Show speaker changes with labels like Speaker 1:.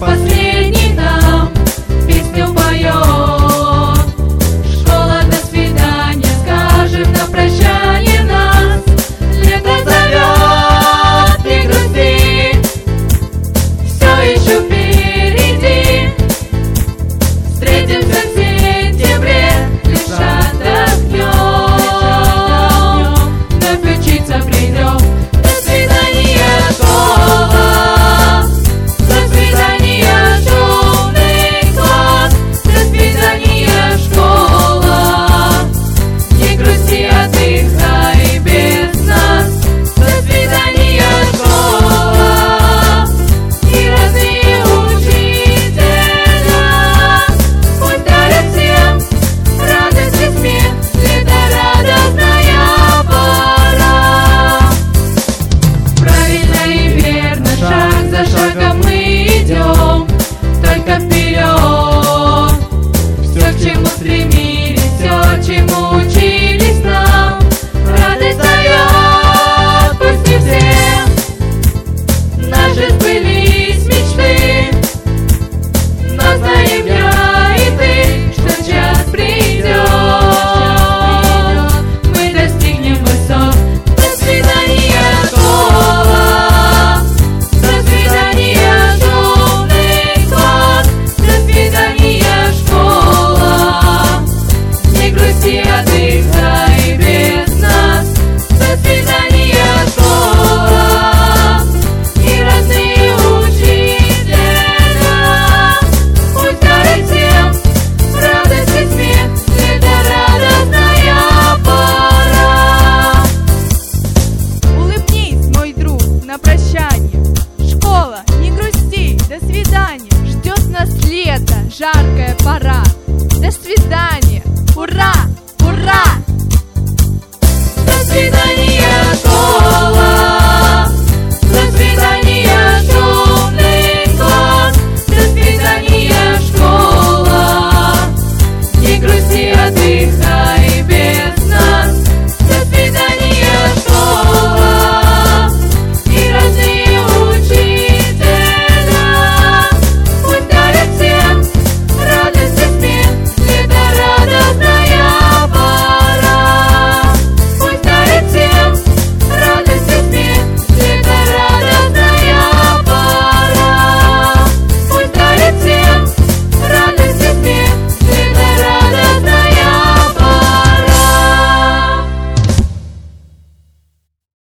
Speaker 1: последний нам песню поет. Школа, до свидания, скажем на прощание нас. Лето зовет, не грусти, все еще впереди. Встретимся в сентябре, лишь отдохнем, вновь учиться придем. До свидания, школа, до свидания, шумный класс. До свидания, школа, не грусти, отдыхай без нас. До свидания, школа, и разные учителя пусть дарят всем радость и смех. Лето радостная пора. Правильно и верно, шаг за шагом мы идем, только вперед. Все, к чему стремились, все, чему учились нам, радость дает, пусть не всем. Наши сбылись мечты, но знаем я и ты, что час придет, мы достигнем высот. До свидания, школа, до свидания, шумный класс. До свидания, школа, не грусти, отдыхай без нас. До свидания, школа, и разные учителя пусть дарят всем радость и смех. Лето радостная пора.
Speaker 2: Улыбнись, мой друг, на прощание. Школа, не грусти, до свидания. Ждет нас лето, жаркая пора.